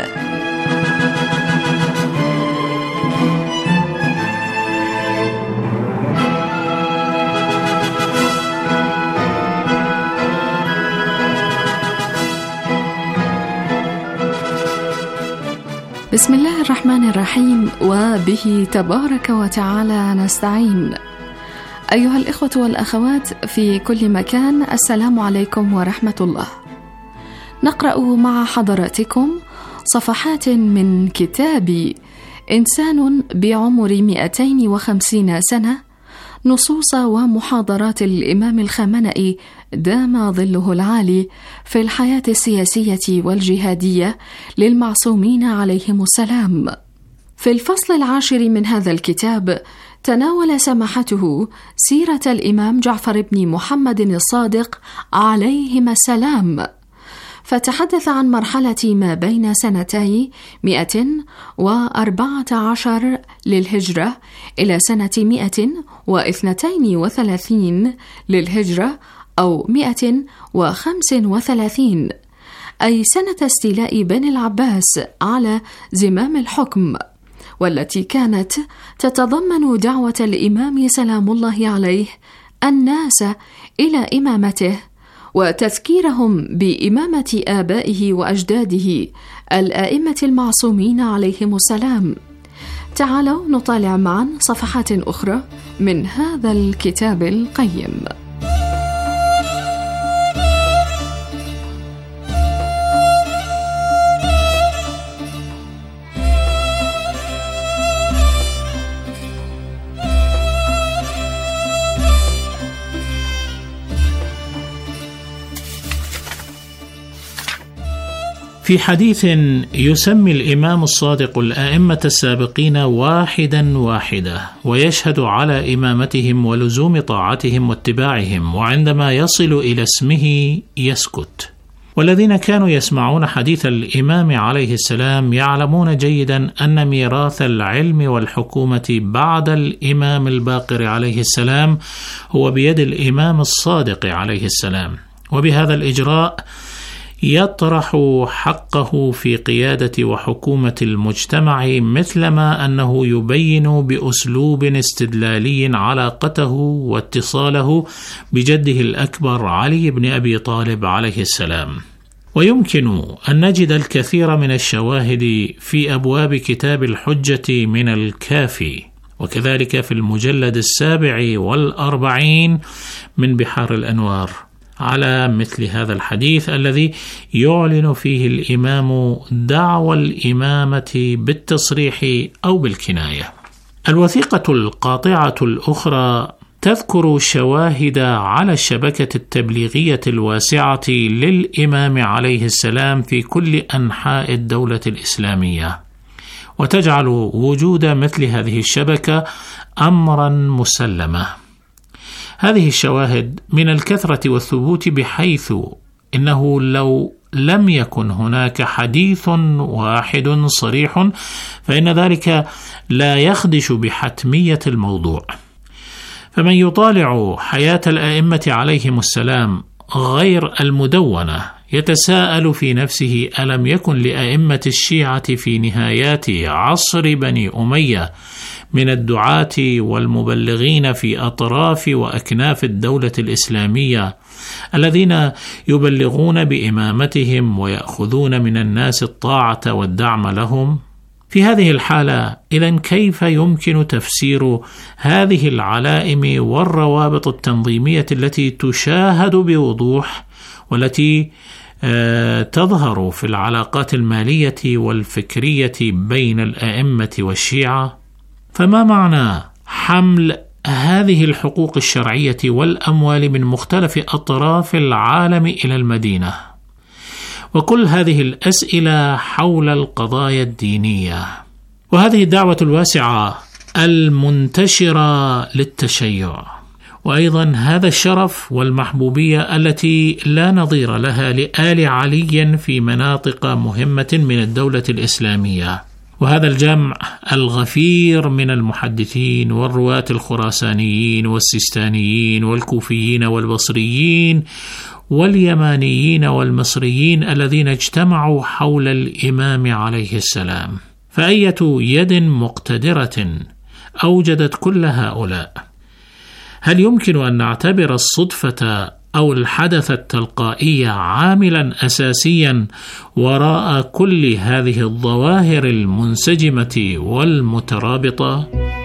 بسم الله الرحمن الرحيم، وبه تبارك وتعالى نستعين. أيها الإخوة والأخوات في كل مكان، السلام عليكم ورحمة الله. نقرأ مع حضراتكم صفحات من كتاب إنسان بعمر مئتين وخمسين سنة، نصوص ومحاضرات الإمام الخامنئي دام ظله العالي في الحياة السياسية والجهادية للمعصومين عليهم السلام. في الفصل العاشر من هذا الكتاب تناول سماحته سيرة الإمام جعفر بن محمد الصادق عليهما السلام، فتحدث عن مرحلة ما بين سنتي مئة وأربعة عشر للهجرة إلى سنة مئة واثنتين وثلاثين للهجرة أو مئة وخمس وثلاثين، أي سنة استيلاء بني العباس على زمام الحكم، والتي كانت تتضمن دعوة الإمام سلام الله عليه الناس إلى إمامته، وتذكيرهم بإمامة آبائه وأجداده الآئمة المعصومين عليهم السلام. تعالوا نطالع معا صفحات أخرى من هذا الكتاب القيم. في حديث يسمي الإمام الصادق الآئمة السابقين واحدا واحدة، ويشهد على إمامتهم ولزوم طاعتهم واتباعهم، وعندما يصل إلى اسمه يسكت. والذين كانوا يسمعون حديث الإمام عليه السلام يعلمون جيدا أن ميراث العلم والحكومة بعد الإمام الباقر عليه السلام هو بيد الإمام الصادق عليه السلام، وبهذا الإجراء يطرح حقه في قيادة وحكومة المجتمع، مثلما أنه يبين بأسلوب استدلالي علاقته واتصاله بجده الأكبر علي بن أبي طالب عليه السلام. ويمكن أن نجد الكثير من الشواهد في أبواب كتاب الحجة من الكافي، وكذلك في المجلد السابع والأربعين من بحار الأنوار، على مثل هذا الحديث الذي يعلن فيه الإمام دعوى الإمامة بالتصريح أو بالكناية. الوثيقة القاطعة الأخرى تذكر شواهد على الشبكة التبليغية الواسعة للإمام عليه السلام في كل أنحاء الدولة الإسلامية، وتجعل وجود مثل هذه الشبكة أمرا مسلما. هذه الشواهد من الكثرة والثبوت، بحيث إنه لو لم يكن هناك حديث واحد صريح فإن ذلك لا يخدش بحتمية الموضوع. فمن يطالع حياة الآئمة عليهم السلام غير المدونة يتساءل في نفسه: ألم يكن لأئمة الشيعة في نهايات عصر بني أمية من الدعاة والمبلغين في أطراف وأكناف الدولة الإسلامية الذين يبلغون بإمامتهم ويأخذون من الناس الطاعة والدعم لهم؟ في هذه الحالة إذن كيف يمكن تفسير هذه العلائم والروابط التنظيمية التي تشاهد بوضوح، والتي تظهر في العلاقات المالية والفكرية بين الآئمة والشيعة؟ فما معنى حمل هذه الحقوق الشرعية والأموال من مختلف أطراف العالم إلى المدينة؟ وكل هذه الأسئلة حول القضايا الدينية، وهذه الدعوة الواسعة المنتشرة للتشيع وأيضا هذا الشرف والمحبوبية التي لا نظير لها لآل علي في مناطق مهمة من الدولة الإسلامية. وهذا الجمع الغفير من المحدثين والرواة الخراسانيين والسيستانيين والكوفيين والبصريين واليمانيين والمصريين الذين اجتمعوا حول الإمام عليه السلام، فأية يد مقتدرة أوجدت كل هؤلاء؟ هل يمكن أن نعتبر الصدفة أو الحدث التلقائي عاملا أساسيا وراء كل هذه الظواهر المنسجمة والمترابطة؟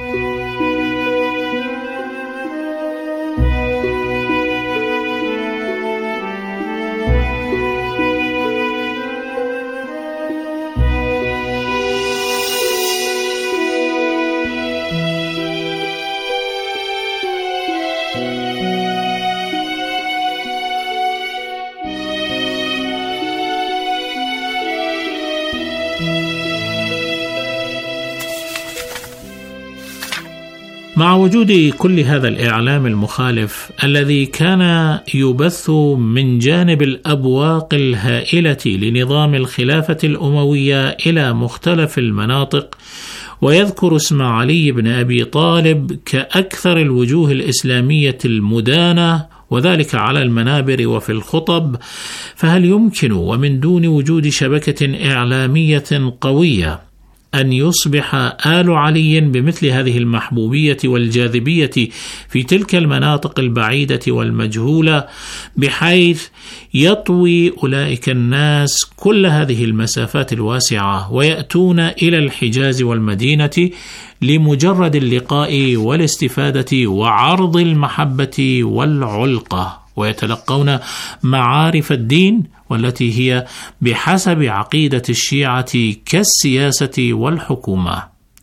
مع وجود كل هذا الإعلام المخالف الذي كان يبث من جانب الأبواق الهائلة لنظام الخلافة الأموية إلى مختلف المناطق، ويذكر اسم علي بن أبي طالب كأكثر الوجوه الإسلامية المدانة وذلك على المنابر وفي الخطب، فهل يمكن ومن دون وجود شبكة إعلامية قوية أن يصبح آل علي بمثل هذه المحبوبية والجاذبية في تلك المناطق البعيدة والمجهولة، بحيث يطوي أولئك الناس كل هذه المسافات الواسعة ويأتون إلى الحجاز والمدينة لمجرد اللقاء والاستفادة وعرض المحبة والعلقة، ويتلقون معارف الدين والتي هي بحسب عقيدة الشيعة كالسياسة والحكومة،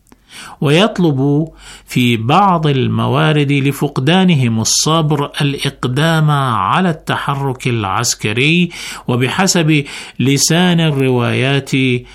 ويطلب في بعض الموارد لفقدانهم الصبر الإقدام على التحرك العسكري، وبحسب لسان الروايات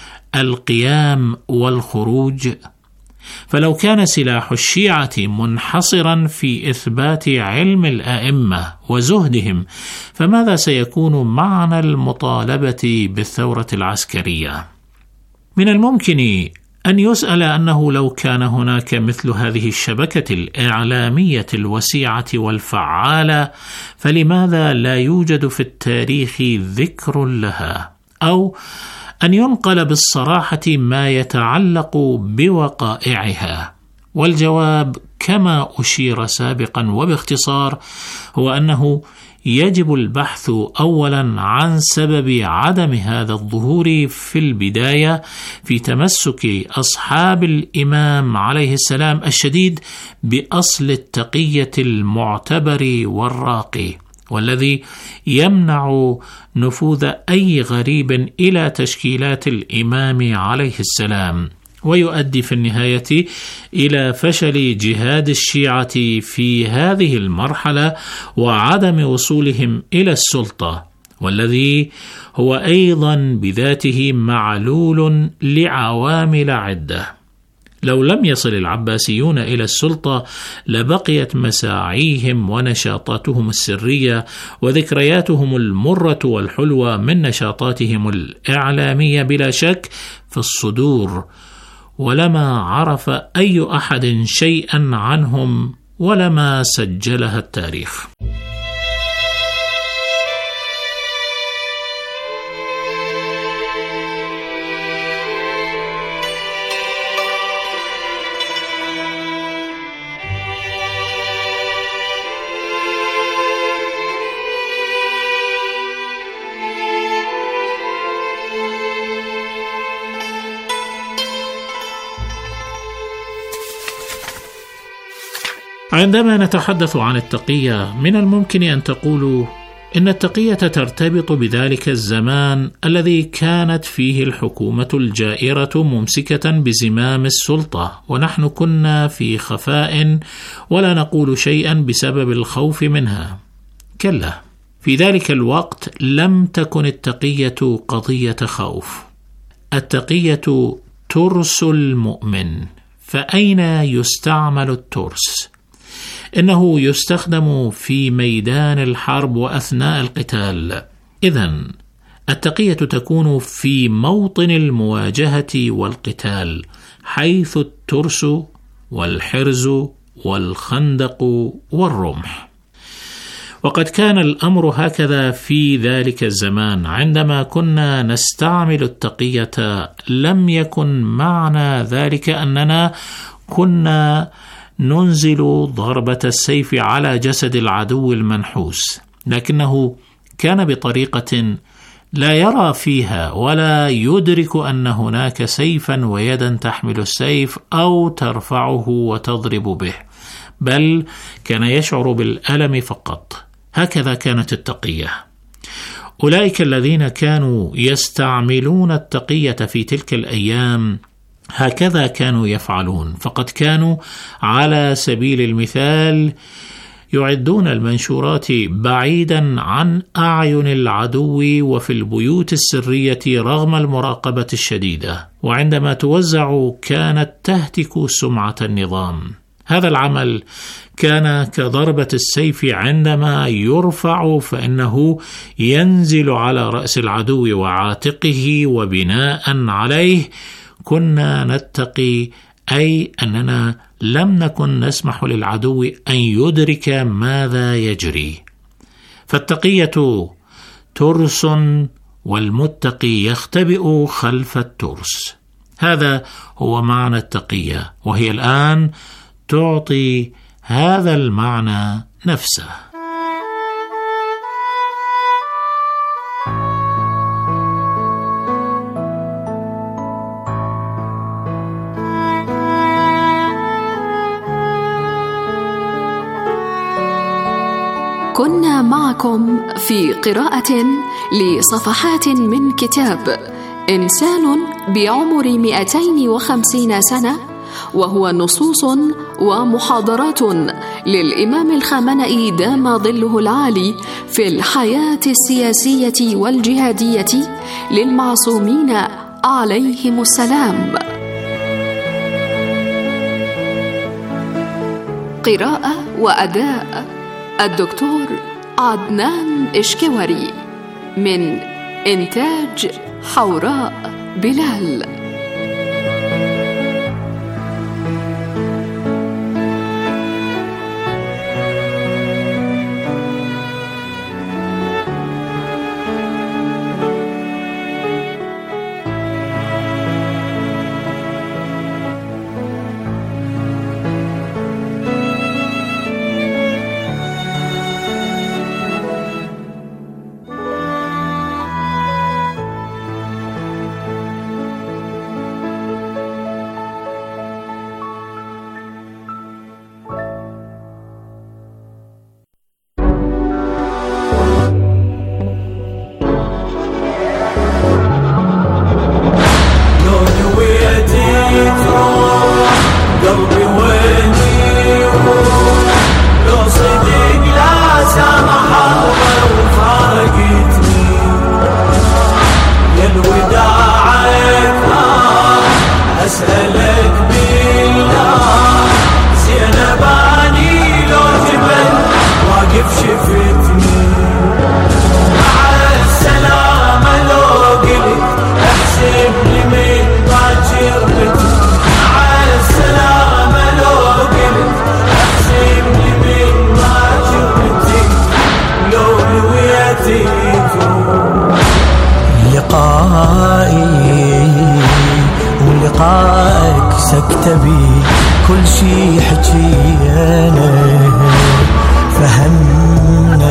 القيام والخروج. فلو كان سلاح الشيعة منحصرا في إثبات علم الأئمة وزهدهم، فماذا سيكون معنى المطالبة بالثورة العسكرية؟ من الممكن أن يسأل أنه لو كان هناك مثل هذه الشبكة الإعلامية الوسيعة والفعالة، فلماذا لا يوجد في التاريخ ذكر لها؟ أو أن ينقل بالصراحة ما يتعلق بوقائعها. والجواب كما أشير سابقا وباختصار هو أنه يجب البحث أولا عن سبب عدم هذا الظهور في البداية في تمسك أصحاب الإمام عليه السلام الشديد بأصل التقية المعتبر والراقي، والذي يمنع نفوذ أي غريب إلى تشكيلات الإمام عليه السلام، ويؤدي في النهاية إلى فشل جهاد الشيعة في هذه المرحلة وعدم وصولهم إلى السلطة، والذي هو أيضا بذاته معلول لعوامل عدة. لو لم يصل العباسيون إلى السلطة لبقيت مساعيهم ونشاطاتهم السرية وذكرياتهم المرة والحلوة من نشاطاتهم الإعلامية بلا شك في الصدور، ولما عرف أي أحد شيئا عنهم ولما سجلها التاريخ. عندما نتحدث عن التقية من الممكن أن تقولوا إن التقية ترتبط بذلك الزمان الذي كانت فيه الحكومة الجائرة ممسكة بزمام السلطة، ونحن كنا في خفاء ولا نقول شيئا بسبب الخوف منها. كلا، في ذلك الوقت لم تكن التقية قضية خوف. التقية ترس المؤمن، فأين يستعمل الترس؟ إنه يستخدم في ميدان الحرب وأثناء القتال. إذن التقية تكون في موطن المواجهة والقتال، حيث الترس والحرز والخندق والرمح. وقد كان الأمر هكذا في ذلك الزمان. عندما كنا نستعمل التقية لم يكن معنى ذلك أننا كنا ننزل ضربة السيف على جسد العدو المنحوس، لكنه كان بطريقة لا يرى فيها ولا يدرك أن هناك سيفا ويدا تحمل السيف أو ترفعه وتضرب به، بل كان يشعر بالألم فقط. هكذا كانت التقية. أولئك الذين كانوا يستعملون التقية في تلك الأيام هكذا كانوا يفعلون، فقد كانوا على سبيل المثال يعدون المنشورات بعيدا عن أعين العدو وفي البيوت السرية رغم المراقبة الشديدة، وعندما توزع كانت تهتك سمعة النظام. هذا العمل كان كضربة السيف عندما يرفع فإنه ينزل على رأس العدو وعاتقه، وبناء عليه كنا نتقي، أي أننا لم نكن نسمح للعدو أن يدرك ماذا يجري. فالتقية ترس، والمتقي يختبئ خلف الترس. هذا هو معنى التقية، وهي الآن تعطي هذا المعنى نفسه. كنا معكم في قراءة لصفحات من كتاب إنسان بعمر مئتين وخمسين سنة، وهو نصوص ومحاضرات للإمام الخامنئي دام ظله العالي في الحياة السياسية والجهادية للمعصومين عليهم السلام. قراءة وأداء الدكتور عدنان إشكوري، من إنتاج حوراء بلال. سكتبي كل شي حكينا فهمنا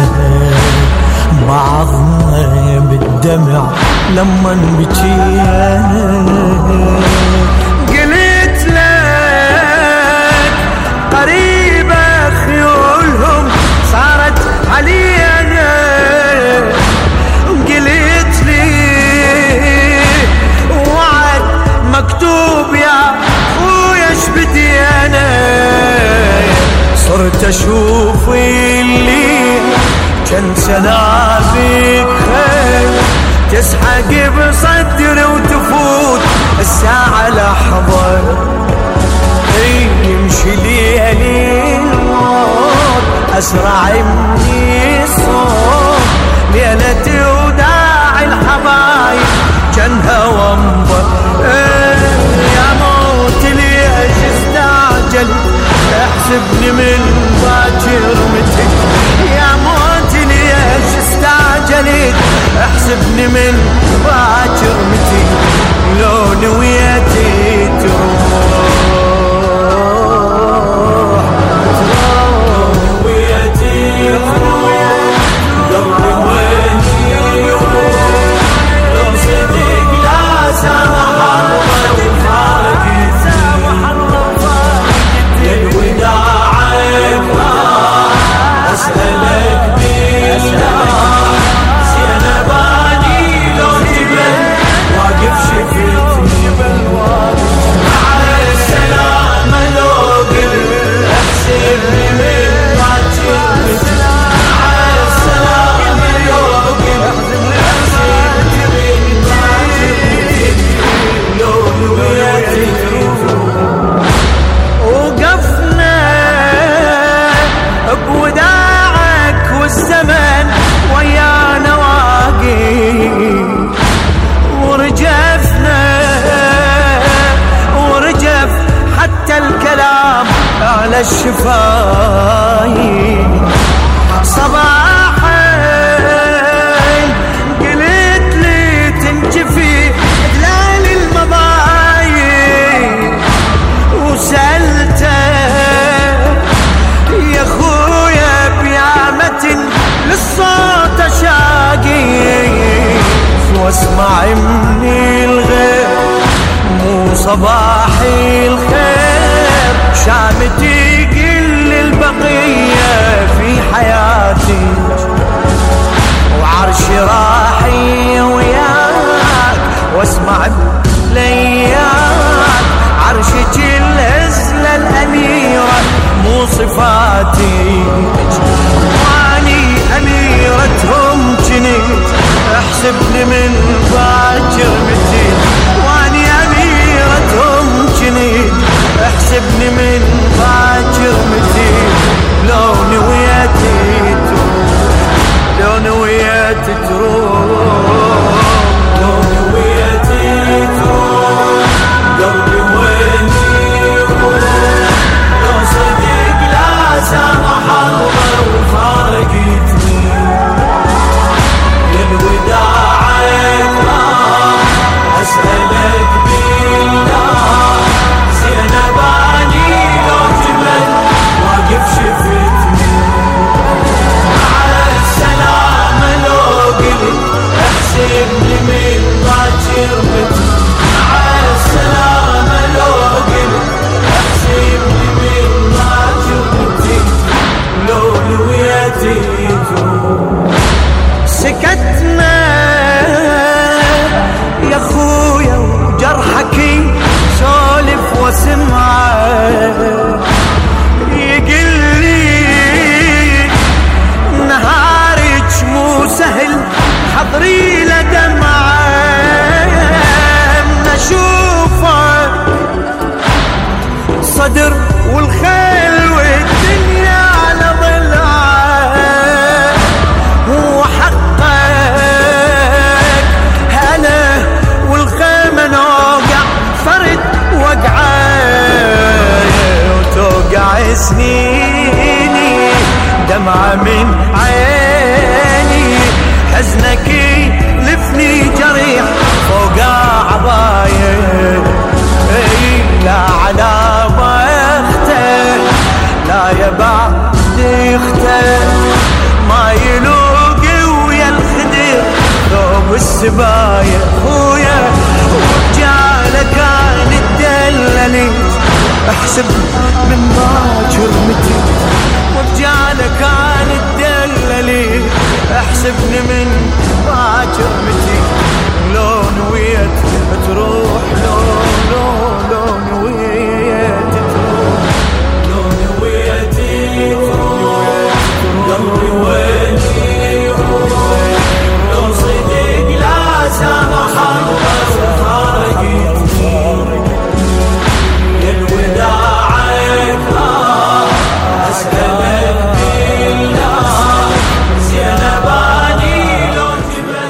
بعضنا بالدمع لما بكينا. قلت لك قريبة خيولهم صارت علينا، قلت لي وعد مكتوب يا خويا شبدي انا، صرت اشوف اللي كان سلابك خير تسحق بصدري وتفوت الساعة لحظة، يمشي ليالي أسرع مني الصوت ليلتي وداعي الحبايب كان هوى انبر. يا موت ليش استعجل احسبني من باكر متى. يا موت ليش استعجلت احسبني من باكر متى. لو نويتي تروح الشفايف. صباحا قلت لي تنجفي دلال المضايق وسألته يا خويا بيامة للصوت شاقي واسمع مني الغير مو صباحي الخير شامتي كل البقية في حياتي وعرشي راحي وياك واسمع لياك عرشك الهزلة الأميرة مو صفاتي واني أميرتهم جنيت احسبني من باكر متي واني أميرتهم جنيت احسبني من باكر متي. لو نويتي تروح لو نويتي تروح لو نويتي تروح قلبي وين يروح لو صدق لا سامح الله وفارقتني للوداع أسألك بالله زينباني لو جبل واقف شفتني مع السلامة لو قلت احسبني من باكر متي مع السلامة لو قلت احسبني من باكر متي. لو نويتي تروح سكتنا يا خويا وجرحك سولف وسمعه يقلي نهارك مو سهل حضري لدمعه نشوفه صدر والخيل والدنيا على ضلعه وحقك هلا والخيمة نوقع فرد وقعه وتوقع سنيني دمعة من عيني حزنك لفني جريح فوق عباية لا على بخته لا يبعد اخته ما يلوقي ويا الخدر ثوب السباية خويا ورجاله كان الدللي احسب من باكر متي ورجاله كان الدللي احسبني من باكر متي. لو نويت